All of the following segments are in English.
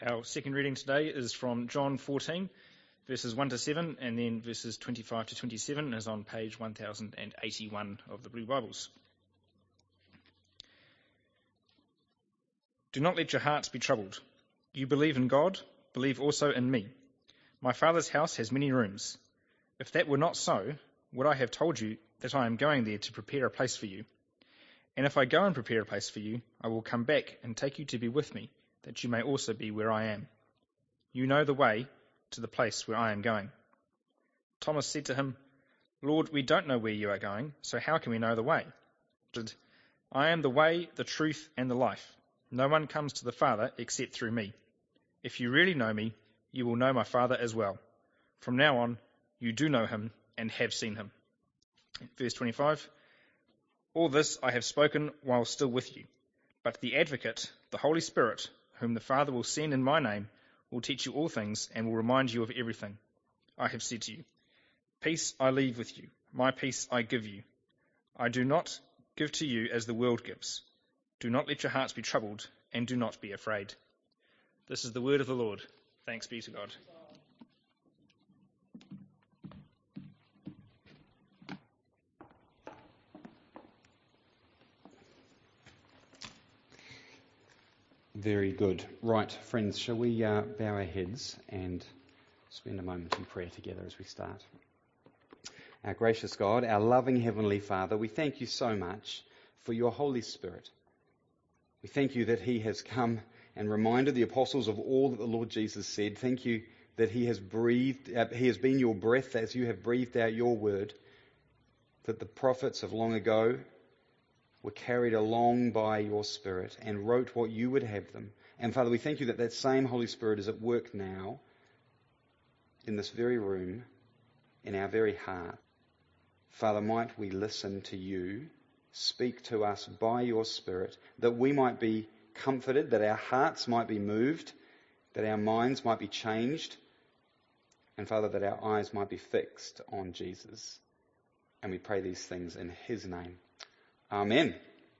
Our second reading today is from John 14, verses 1 to 7, and then verses 25 to 27 is on page 1081 of the Blue Bibles. Do not let your hearts be troubled. You believe in God, believe also in me. My Father's house has many rooms. If that were not so, would I have told you that I am going there to prepare a place for you? And if I go and prepare a place for you, I will come back and take you to be with me, that you may also be where I am. You know the way to the place where I am going. Thomas said to him, Lord, we don't know where you are going, so how can we know the way? I am the way, the truth, and the life. No one comes to the Father except through me. If you really know me, you will know my Father as well. From now on, you do know him and have seen him. Verse 25, all this I have spoken while still with you, but the Advocate, the Holy Spirit, whom the Father will send in my name, will teach you all things and will remind you of everything I have said to you. Peace I leave with you, my peace I give you. I do not give to you as the world gives. Do not let your hearts be troubled, and do not be afraid. This is the word of the Lord. Thanks be to God. Very good. Right, friends, shall we bow our heads and spend a moment in prayer together as we start? Our gracious God, our loving Heavenly Father, we thank you so much for your Holy Spirit. We thank you that he has come and reminded the apostles of all that the Lord Jesus said. Thank you that he has been your breath as you have breathed out your word, that the prophets of long ago were carried along by your Spirit and wrote what you would have them. And Father, we thank you that that same Holy Spirit is at work now in this very room, in our very heart. Father, might we listen to you, speak to us by your Spirit, that we might be comforted, that our hearts might be moved, that our minds might be changed, and Father, that our eyes might be fixed on Jesus. And we pray these things in his name. Amen.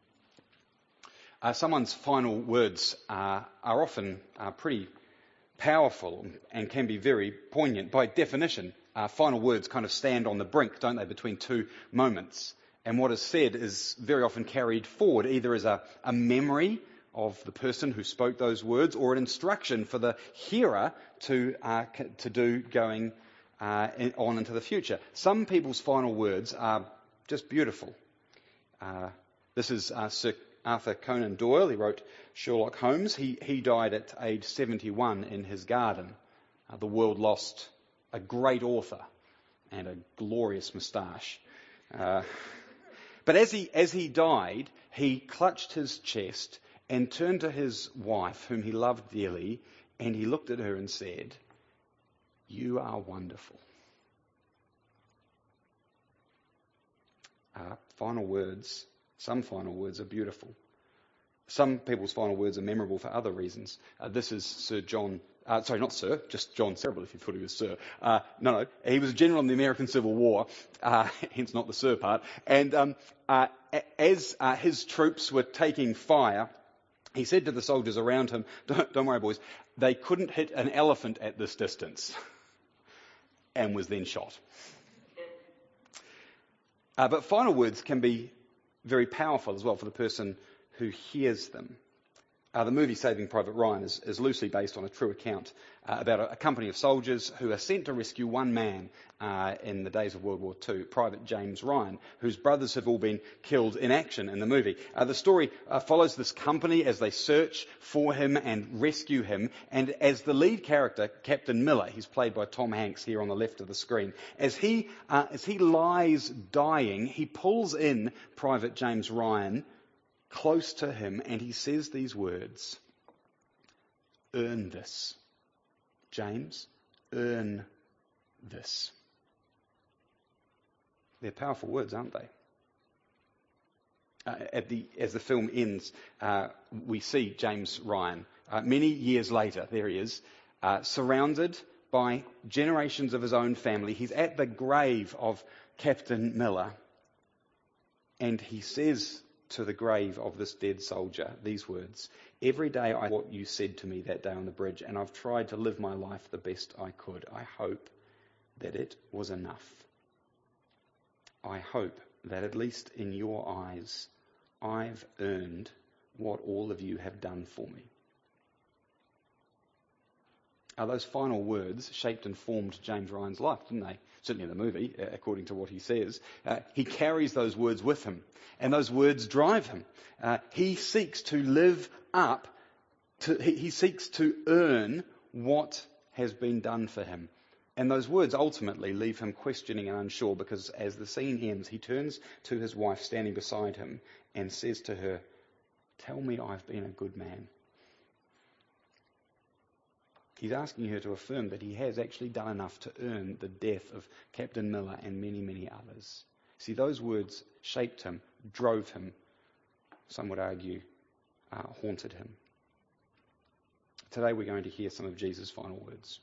Someone's final words are often pretty powerful and can be very poignant. By definition, final words kind of stand on the brink, don't they, between two moments. And what is said is very often carried forward, either as a memory of the person who spoke those words or an instruction for the hearer to do going on into the future. Some people's final words are just beautiful. This is Sir Arthur Conan Doyle. He wrote Sherlock Holmes. He died at age 71 in his garden. The world lost a great author and a glorious moustache. But as he died, he clutched his chest and turned to his wife, whom he loved dearly, and he looked at her and said, "You are wonderful." Some final words are beautiful. Some people's final words are memorable for other reasons. This is John Cerebral, if you thought he was Sir. No, he was a general in the American Civil War, hence not the Sir part. And as his troops were taking fire, he said to the soldiers around him, don't worry, boys, they couldn't hit an elephant at this distance, and was then shot. But final words can be very powerful as well for the person who hears them. The movie Saving Private Ryan is loosely based on a true account about a company of soldiers who are sent to rescue one man in the days of World War II, Private James Ryan, whose brothers have all been killed in action in the movie. The story follows this company as they search for him and rescue him, and as the lead character, Captain Miller, he's played by Tom Hanks here on the left of the screen, as he lies dying, he pulls in Private James Ryan close to him, and he says these words, "Earn this. James, earn this." They're powerful words, aren't they? As the film ends, we see James Ryan. Many years later, there he is, surrounded by generations of his own family. He's at the grave of Captain Miller, and he says to the grave of this dead soldier these words: "Every day I what you said to me that day on the bridge, and I've tried to live my life the best I could. I hope that it was enough. I hope that at least in your eyes, I've earned what all of you have done for me." Those final words shaped and formed James Ryan's life, didn't they? Certainly in the movie, according to what he says. He carries those words with him, and those words drive him. He seeks to live up, he seeks to earn what has been done for him. And those words ultimately leave him questioning and unsure, because as the scene ends, he turns to his wife standing beside him and says to her, "Tell me I've been a good man." He's asking her to affirm that he has actually done enough to earn the death of Captain Miller and many, many others. See, those words shaped him, drove him, some would argue, haunted him. Today we're going to hear some of Jesus' final words.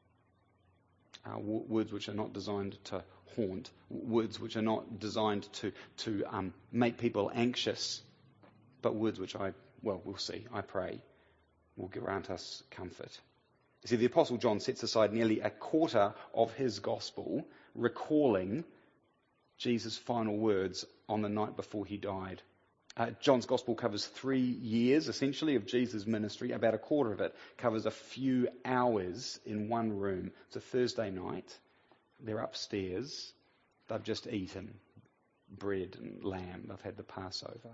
Words which are not designed to haunt, words which are not designed to make people anxious, but words which we'll see, I pray, will grant us comfort. You see, the Apostle John sets aside nearly a quarter of his gospel recalling Jesus' final words on the night before he died. John's gospel covers 3 years, essentially, of Jesus' ministry. About a quarter of it covers a few hours in one room. It's a Thursday night. They're upstairs. They've just eaten bread and lamb. They've had the Passover.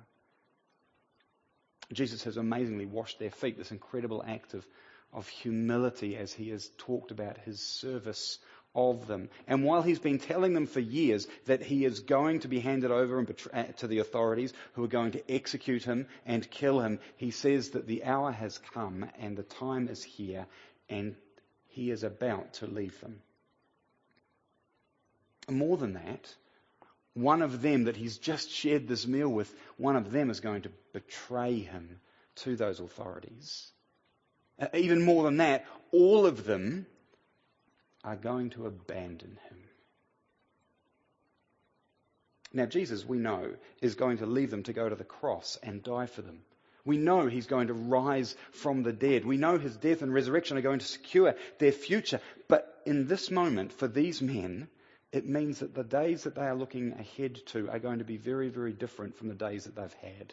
Jesus has amazingly washed their feet, this incredible act of humility as he has talked about his service of them. And while he's been telling them for years that he is going to be handed over to the authorities who are going to execute him and kill him, he says that the hour has come and the time is here and he is about to leave them. More than that, one of them that he's just shared this meal with, one of them is going to betray him to those authorities. Even more than that, all of them are going to abandon him. Now, Jesus, we know, is going to leave them to go to the cross and die for them. We know he's going to rise from the dead. We know his death and resurrection are going to secure their future. But in this moment, for these men, it means that the days that they are looking ahead to are going to be very, very different from the days that they've had.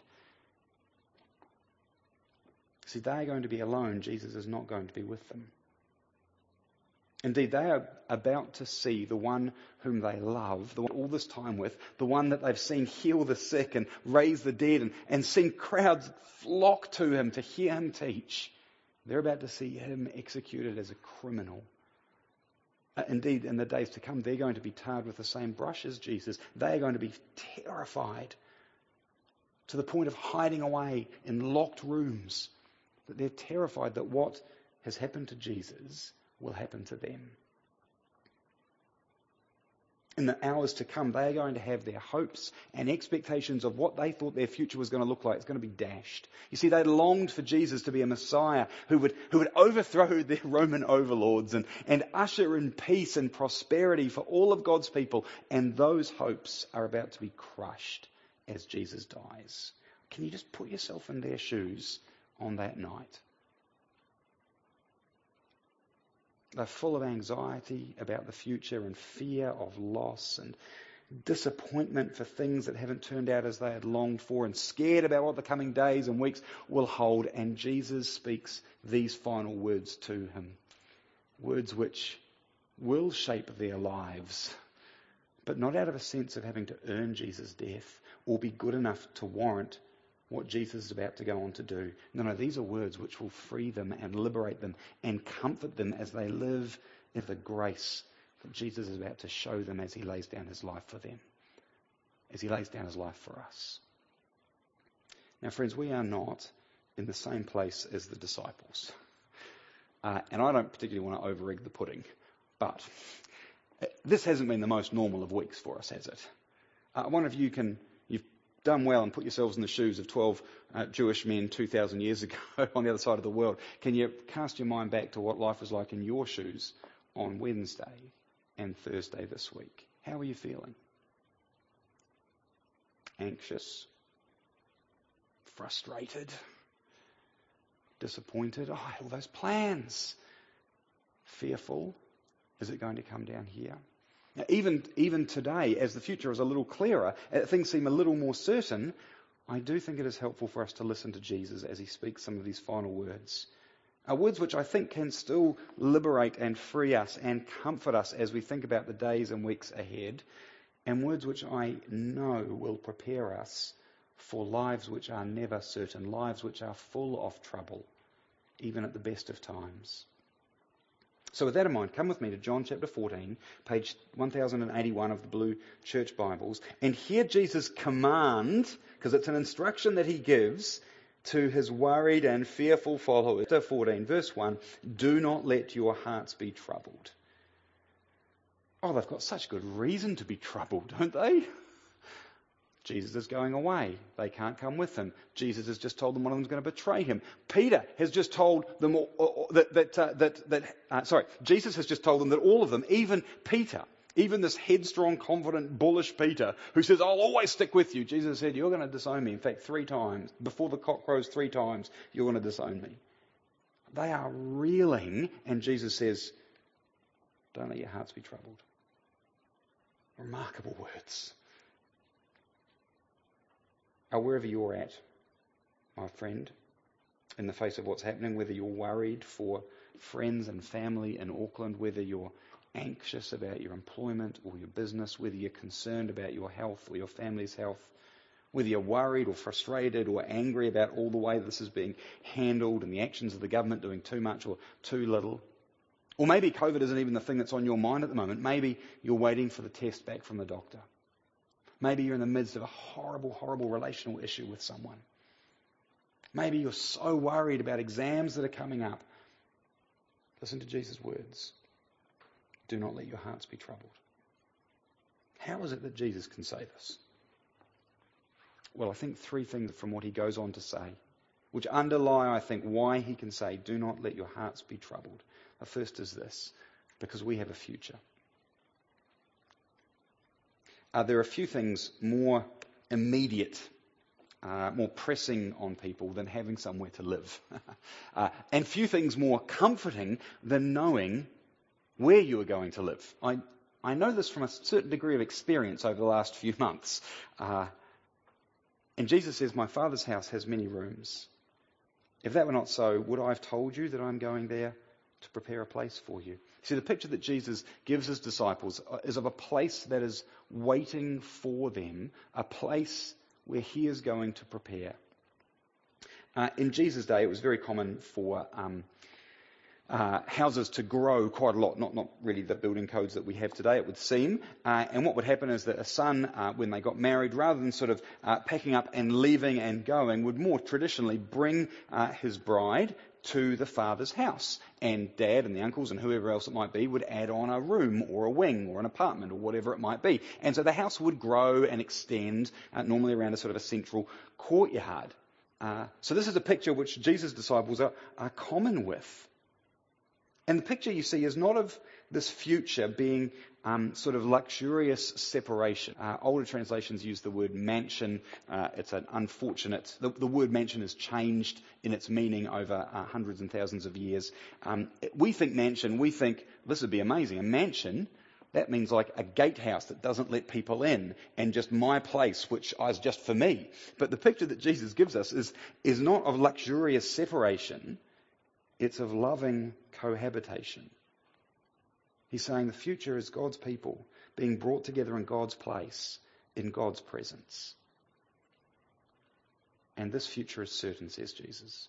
See, they are going to be alone. Jesus is not going to be with them. Indeed, they are about to see the one whom they love, the one all this time with, the one that they've seen heal the sick and raise the dead and seen crowds flock to him to hear him teach. They're about to see him executed as a criminal. Indeed, in the days to come, they're going to be tarred with the same brush as Jesus. They are going to be terrified to the point of hiding away in locked rooms. That they're terrified that what has happened to Jesus will happen to them. In the hours to come, they are going to have their hopes and expectations of what they thought their future was going to look like. It's going to be dashed. You see, they longed for Jesus to be a Messiah who would overthrow their Roman overlords and usher in peace and prosperity for all of God's people. And those hopes are about to be crushed as Jesus dies. Can you just put yourself in their shoes on that night? They're full of anxiety about the future and fear of loss and disappointment for things that haven't turned out as they had longed for, and scared about what the coming days and weeks will hold. And Jesus speaks these final words to him. Words which will shape their lives, but not out of a sense of having to earn Jesus' death or be good enough to warrant what Jesus is about to go on to do. No, these are words which will free them and liberate them and comfort them as they live in the grace that Jesus is about to show them as he lays down his life for them, as he lays down his life for us. Now, friends, we are not in the same place as the disciples. And I don't particularly want to over-egg the pudding, but this hasn't been the most normal of weeks for us, has it? I wonder if you've done well and put yourselves in the shoes of 12 Jewish men 2,000 years ago on the other side of the world. Can you cast your mind back to what life was like in your shoes on Wednesday and Thursday this week? How are you feeling? Anxious? frustrated, disappointed. Oh, I had all those plans. Fearful. Is it going to come down here? Now, even today, as the future is a little clearer, things seem a little more certain, I do think it is helpful for us to listen to Jesus as he speaks some of these final words. Words which I think can still liberate and free us and comfort us as we think about the days and weeks ahead, and words which I know will prepare us for lives which are never certain, lives which are full of trouble, even at the best of times. So with that in mind, come with me to John chapter 14, page 1081 of the Blue Church Bibles, and hear Jesus' command, because it's an instruction that he gives to his worried and fearful followers. Chapter 14, verse 1, do not let your hearts be troubled. Oh, they've got such good reason to be troubled, don't they? Jesus is going away. They can't come with him. Jesus has just told them one of them is going to betray him. Peter has just told them Jesus has just told them that all of them, even Peter, even this headstrong, confident, bullish Peter, who says, I'll always stick with you. Jesus said, you're going to disown me. In fact, 3 times. Before the cock crows 3 times, you're going to disown me. They are reeling, and Jesus says, don't let your hearts be troubled. Remarkable words. Wherever you're at, my friend, in the face of what's happening, whether you're worried for friends and family in Auckland, whether you're anxious about your employment or your business, whether you're concerned about your health or your family's health, whether you're worried or frustrated or angry about all the way this is being handled and the actions of the government doing too much or too little, or maybe COVID isn't even the thing that's on your mind at the moment. Maybe you're waiting for the test back from the doctor. Maybe you're in the midst of a horrible, horrible relational issue with someone. Maybe you're so worried about exams that are coming up. Listen to Jesus' words. Do not let your hearts be troubled. How is it that Jesus can say this? Well, I think 3 things from what he goes on to say, which underlie, I think, why he can say, do not let your hearts be troubled. The first is this, because we have a future. There are few things more immediate, more pressing on people than having somewhere to live. And few things more comforting than knowing where you are going to live. I know this from a certain degree of experience over the last few months. And Jesus says, my Father's house has many rooms. If that were not so, would I have told you that I'm going there to prepare a place for you? See, the picture that Jesus gives his disciples is of a place that is waiting for them, a place where he is going to prepare. In Jesus' day, it was very common for houses to grow quite a lot, not really the building codes that we have today, it would seem. And what would happen is that a son, when they got married, rather than sort of packing up and leaving and going, would more traditionally bring his bride to the father's house. And dad and the uncles and whoever else it might be would add on a room or a wing or an apartment or whatever it might be. And so the house would grow and extend, normally around a sort of a central courtyard. So this is a picture which Jesus' disciples are common with. And the picture you see is not of this future being sort of luxurious separation. Older translations use the word mansion. It's an unfortunate... The word mansion has changed in its meaning over hundreds and thousands of years. We think mansion, we think this would be amazing. A mansion, that means like a gatehouse that doesn't let people in and just my place, which is just for me. But the picture that Jesus gives us is not of luxurious separation. It's of loving cohabitation. He's saying the future is God's people being brought together in God's place, in God's presence. And this future is certain, says Jesus.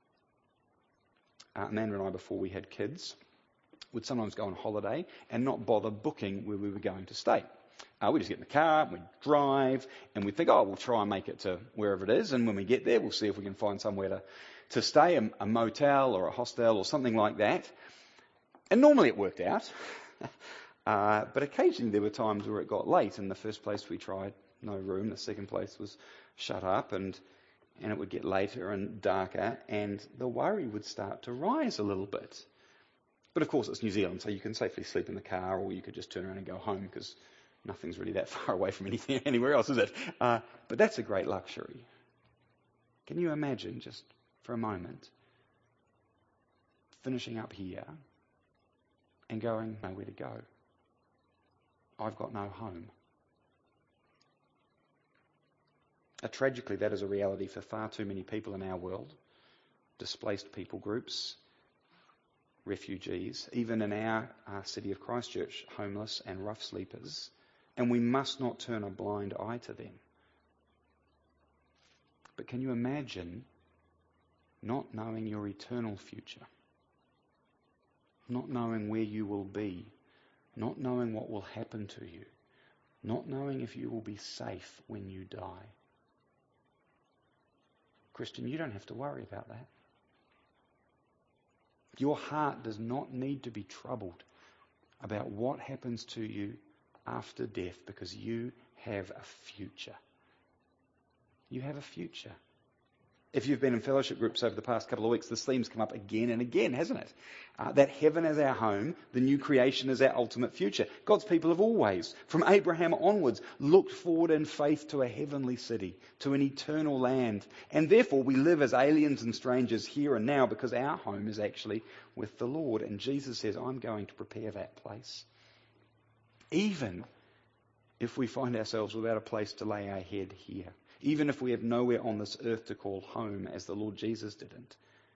Amanda and I, before we had kids, would sometimes go on holiday and not bother booking where we were going to stay. We just get in the car, we'd drive, and we'd think, we'll try and make it to wherever it is, and when we get there, we'll see if we can find somewhere to stay, a motel or a hostel or something like that. And normally it worked out, but occasionally there were times where it got late. In the first place we tried, no room. The second place was shut up, and it would get later and darker, and the worry would start to rise a little bit. But of course it's New Zealand, so you can safely sleep in the car, or you could just turn around and go home, because nothing's really that far away from anywhere else, is it? But that's a great luxury. Can you imagine, just for a moment, finishing up here and going, nowhere to go? I've got no home. Tragically, that is a reality for far too many people in our world. Displaced people groups, refugees, even in our city of Christchurch, homeless and rough sleepers. And we must not turn a blind eye to them. But can you imagine not knowing your eternal future? Not knowing where you will be? Not knowing what will happen to you? Not knowing if you will be safe when you die? Christian, you don't have to worry about that. Your heart does not need to be troubled about what happens to you after death, because you have a future. You have a future. If you've been in fellowship groups over the past couple of weeks, this theme's come up again and again, hasn't it? That heaven is our home, the new creation is our ultimate future. God's people have always, from Abraham onwards, looked forward in faith to a heavenly city, to an eternal land. And therefore we live as aliens and strangers here and now, because our home is actually with the Lord. And Jesus says, I'm going to prepare that place. Even if we find ourselves without a place to lay our head here. Even if we have nowhere on this earth to call home, as the Lord Jesus didn't.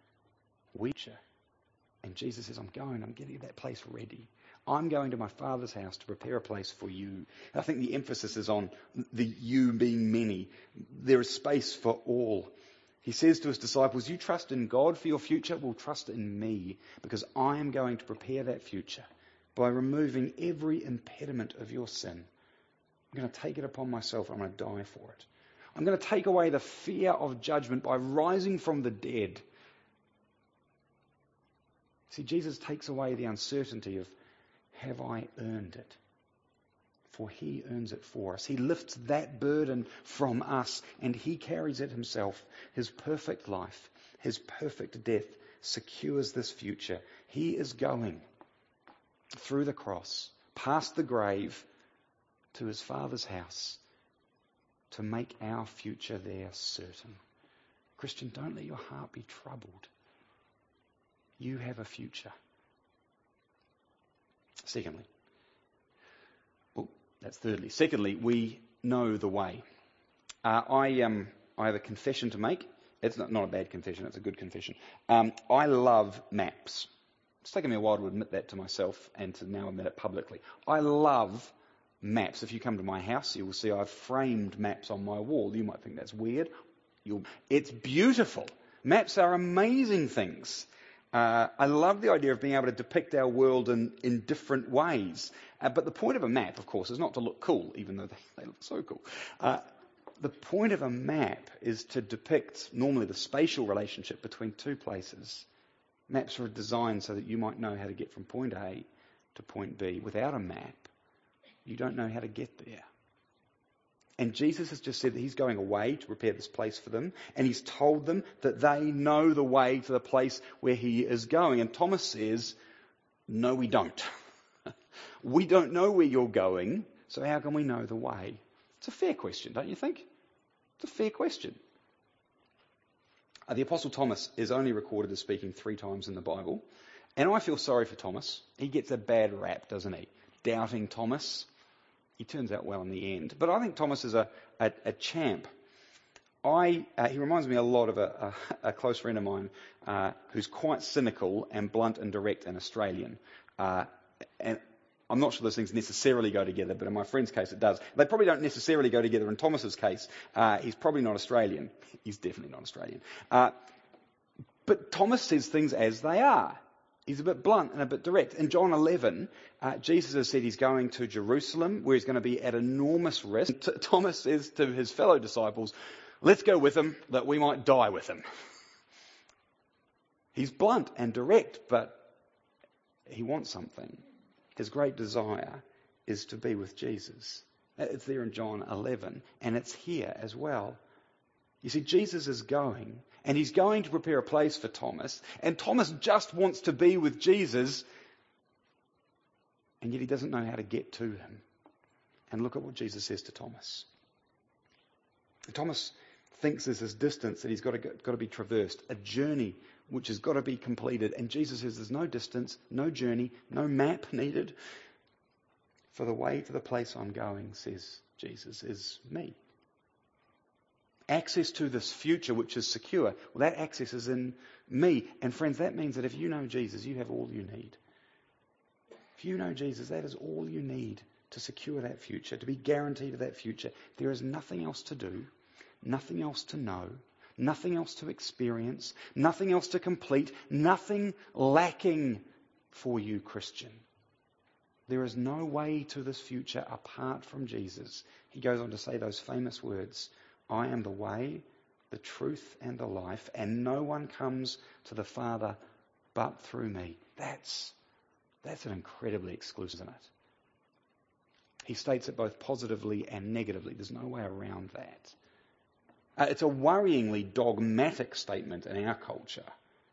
And Jesus says, I'm getting that place ready. I'm going to my Father's house to prepare a place for you. I think the emphasis is on the you being many. There is space for all. He says to his disciples, you trust in God for your future? Well, trust in me, because I am going to prepare that future by removing every impediment of your sin. I'm going to take it upon myself. I'm going to die for it. I'm going to take away the fear of judgment by rising from the dead. See, Jesus takes away the uncertainty of, have I earned it? For he earns it for us. He lifts that burden from us and he carries it himself. His perfect life, his perfect death secures this future. He is going through the cross, past the grave, to his Father's house, to make our future there certain. Christian, don't let your heart be troubled. You have a future. Secondly, Secondly, we know the way. I have a confession to make. It's not a bad confession, it's a good confession. I love maps. It's taken me a while to admit that to myself and to now admit it publicly. I love maps. If you come to my house, you will see I've framed maps on my wall. You might think that's weird. It's beautiful. Maps are amazing things. I love the idea of being able to depict our world in different ways. But the point of a map, of course, is not to look cool, even though they look so cool. The point of a map is to depict normally the spatial relationship between two places. Maps are designed so that you might know how to get from point A to point B. Without a map, you don't know how to get there. And Jesus has just said that he's going away to prepare this place for them. And he's told them that they know the way to the place where he is going. And Thomas says, no, we don't. We don't know where you're going, so how can we know the way? It's a fair question, don't you think? It's a fair question. The Apostle Thomas is only recorded as speaking 3 times in the Bible. And I feel sorry for Thomas. He gets a bad rap, doesn't he? Doubting Thomas. He turns out well in the end. But I think Thomas is a champ. He reminds me a lot of a close friend of mine who's quite cynical and blunt and direct and Australian. And I'm not sure those things necessarily go together, but in my friend's case it does. They probably don't necessarily go together in Thomas's case. He's probably not Australian. He's definitely not Australian. But Thomas says things as they are. He's a bit blunt and a bit direct. In John 11, Jesus has said he's going to Jerusalem, where he's going to be at enormous risk. Thomas says to his fellow disciples, let's go with him, that we might die with him. He's blunt and direct, but he wants something. His great desire is to be with Jesus. It's there in John 11, and it's here as well. You see, Jesus is going, and he's going to prepare a place for Thomas, and Thomas just wants to be with Jesus, and yet he doesn't know how to get to him. And look at what Jesus says to Thomas. Thomas, thinks there's this distance that he's got to be traversed, a journey which has got to be completed. And Jesus says there's no distance, no journey, no map needed. For the way to the place I'm going, says Jesus, is me. Access to this future which is secure, well, that access is in me. And friends, that means that if you know Jesus, you have all you need. If you know Jesus, that is all you need to secure that future, to be guaranteed of that future. There is nothing else to do, nothing else to know, nothing else to experience, nothing else to complete, nothing lacking for you, Christian. There is no way to this future apart from Jesus. He goes on to say those famous words, I am the way, the truth, and the life, and no one comes to the Father but through me. That's an incredibly exclusive, isn't it? He states it both positively and negatively. There's no way around that. It's a worryingly dogmatic statement in our culture.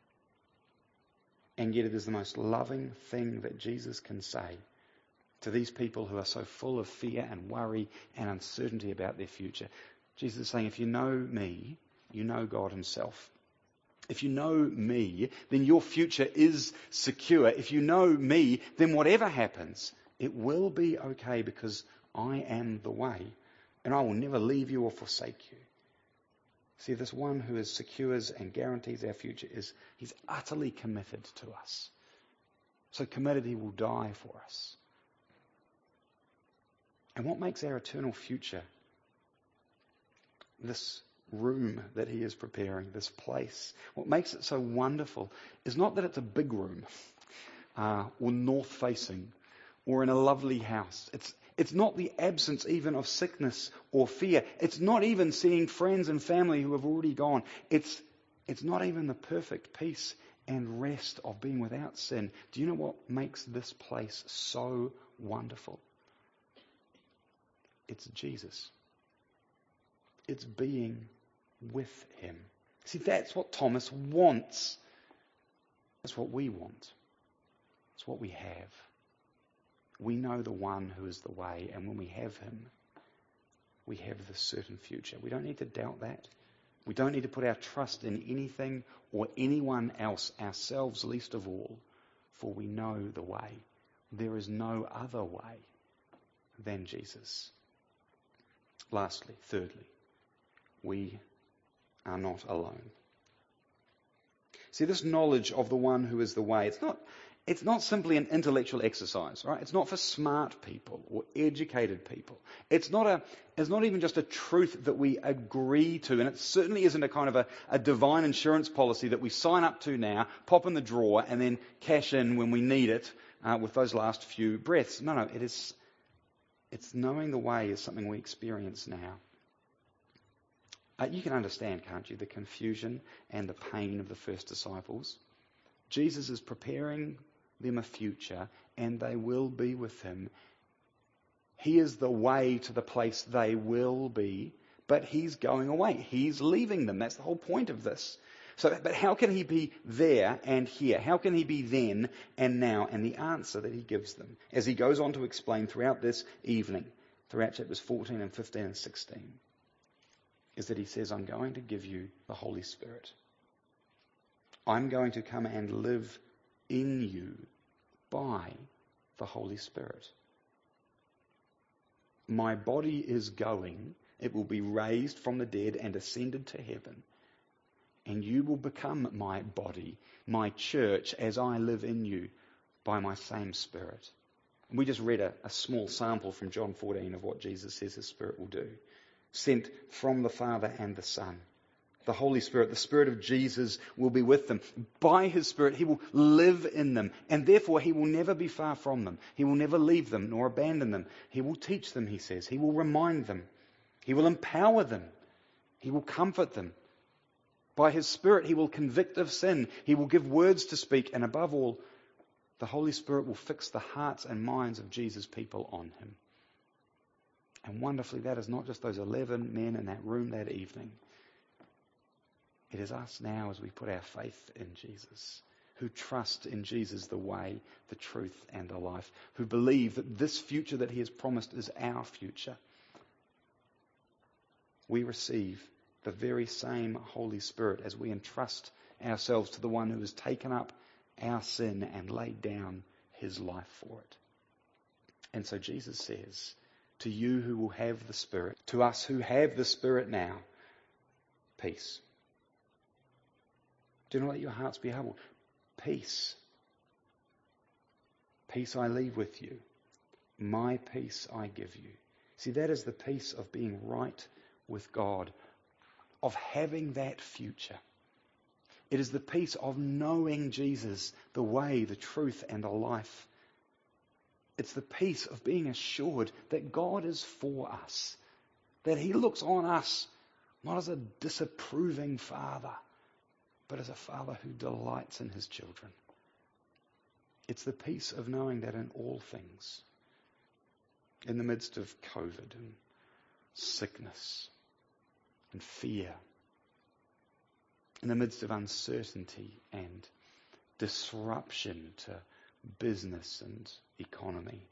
And yet it is the most loving thing that Jesus can say to these people who are so full of fear and worry and uncertainty about their future. Jesus is saying, if you know me, you know God himself. If you know me, then your future is secure. If you know me, then whatever happens, it will be okay because I am the way. And I will never leave you or forsake you. See, this one who secures and guarantees our future he's utterly committed to us. So committed he will die for us. And what makes our eternal future, this room that he is preparing, this place, what makes it so wonderful is not that it's a big room or north-facing or in a lovely house. It's not the absence even of sickness or fear. It's not even seeing friends and family who have already gone. It's not even the perfect peace and rest of being without sin. Do you know what makes this place so wonderful? It's Jesus. It's being with him. See, that's what Thomas wants. That's what we want. It's what we have. We know the one who is the way, and when we have him, we have the certain future. We don't need to doubt that. We don't need to put our trust in anything or anyone else, ourselves least of all, for we know the way. There is no other way than Jesus. Lastly, thirdly, we are not alone. See, this knowledge of the one who is the way, it's not simply an intellectual exercise, right? It's not for smart people or educated people. It's not even just a truth that we agree to, and it certainly isn't a kind of a divine insurance policy that we sign up to now, pop in the drawer, and then cash in when we need it with those last few breaths. No, it's knowing the way is something we experience now. You can understand, can't you, the confusion and the pain of the first disciples. Jesus is preparing them a future, and they will be with him. He is the way to the place they will be, but he's going away. He's leaving them. That's the whole point of this. But how can he be there and here? How can he be then and now? And the answer that he gives them, as he goes on to explain throughout this evening, throughout chapters 14 and 15 and 16, is that he says, I'm going to give you the Holy Spirit. I'm going to come and live in you by the Holy Spirit. My body is going. It will be raised from the dead and ascended to heaven. And you will become my body, my church, as I live in you by my same Spirit. And we just read a small sample from John 14 of what Jesus says his Spirit will do. Sent from the Father and the Son. The Holy Spirit, the Spirit of Jesus, will be with them. By his Spirit, he will live in them. And therefore, he will never be far from them. He will never leave them nor abandon them. He will teach them, he says. He will remind them. He will empower them. He will comfort them. By his Spirit, he will convict of sin. He will give words to speak. And above all, the Holy Spirit will fix the hearts and minds of Jesus' people on him. And wonderfully, that is not just those 11 men in that room that evening. It is us now as we put our faith in Jesus, who trust in Jesus the way, the truth, and the life, who believe that this future that he has promised is our future. We receive the very same Holy Spirit as we entrust ourselves to the one who has taken up our sin and laid down his life for it. And so Jesus says, to you who will have the Spirit, to us who have the Spirit now, peace. Do not let your hearts be troubled. Peace. Peace I leave with you. My peace I give you. See, that is the peace of being right with God, of having that future. It is the peace of knowing Jesus, the way, the truth, and the life. It's the peace of being assured that God is for us, that he looks on us not as a disapproving father, but as a father who delights in his children. It's the peace of knowing that in all things, in the midst of COVID and sickness and fear, in the midst of uncertainty and disruption to business and economy,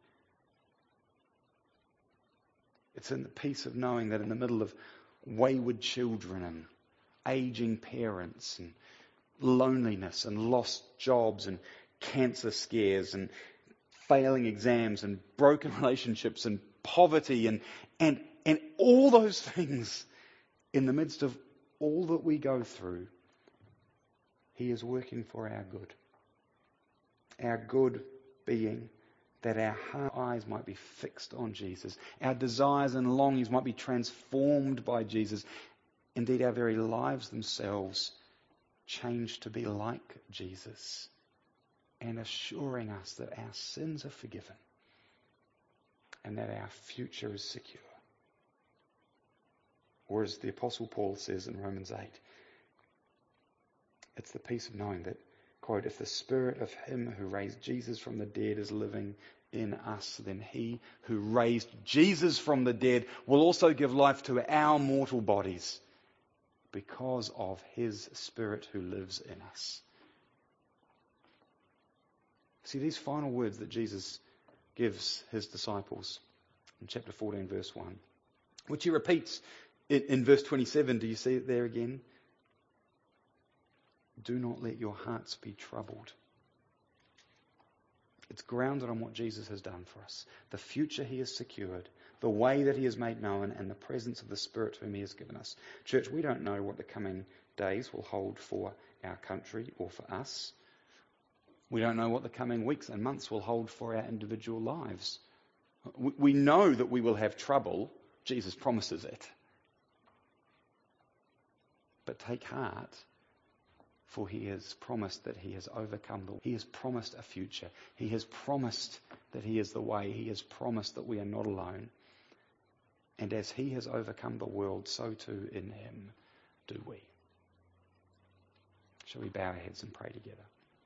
it's in the peace of knowing that in the middle of wayward children and aging parents and loneliness and lost jobs and cancer scares and failing exams and broken relationships and poverty and all those things, in the midst of all that we go through, he is working for our good. Our good being that our eyes might be fixed on Jesus. Our desires and longings might be transformed by Jesus. Indeed, our very lives themselves changed to be like Jesus, and assuring us that our sins are forgiven and that our future is secure. Or as the Apostle Paul says in Romans 8, it's the peace of knowing that, quote, if the Spirit of him who raised Jesus from the dead is living in us, then he who raised Jesus from the dead will also give life to our mortal bodies because of his Spirit who lives in us. See, these final words that Jesus gives his disciples in chapter 14, verse 1, which he repeats in verse 27. Do you see it there again? Do not let your hearts be troubled. It's grounded on what Jesus has done for us, the future he has secured, the way that he has made known, and the presence of the Spirit whom he has given us. Church, we don't know what the coming days will hold for our country or for us. We don't know what the coming weeks and months will hold for our individual lives. We know that we will have trouble. Jesus promises it. But take heart, for he has promised that he has overcome he has promised a future. He has promised that he is the way. He has promised that we are not alone. And as he has overcome the world, so too in him do we. Shall we bow our heads and pray together?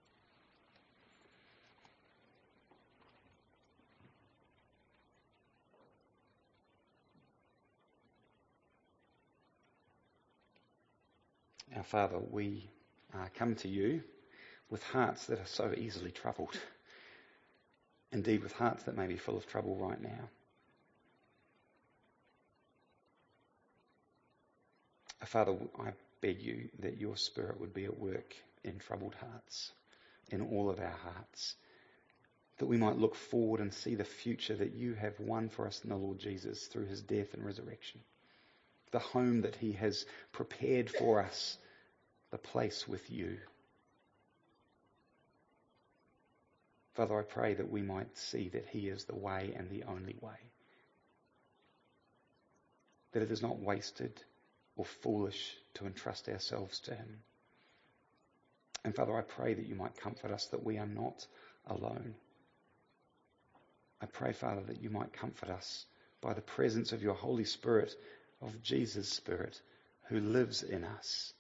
Our Father, we come to you with hearts that are so easily troubled. Indeed, with hearts that may be full of trouble right now. Father, I beg you that your Spirit would be at work in troubled hearts, in all of our hearts, that we might look forward and see the future that you have won for us in the Lord Jesus through his death and resurrection, the home that he has prepared for us, the place with you. Father, I pray that we might see that he is the way and the only way, that it is not wasted or foolish to entrust ourselves to him. And Father, I pray that you might comfort us that we are not alone. I pray, Father, that you might comfort us by the presence of your Holy Spirit, of Jesus' Spirit, who lives in us.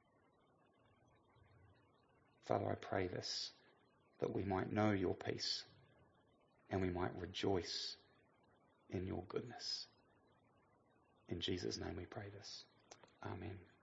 Father, I pray this, that we might know your peace and we might rejoice in your goodness. In Jesus' name we pray this. Amen.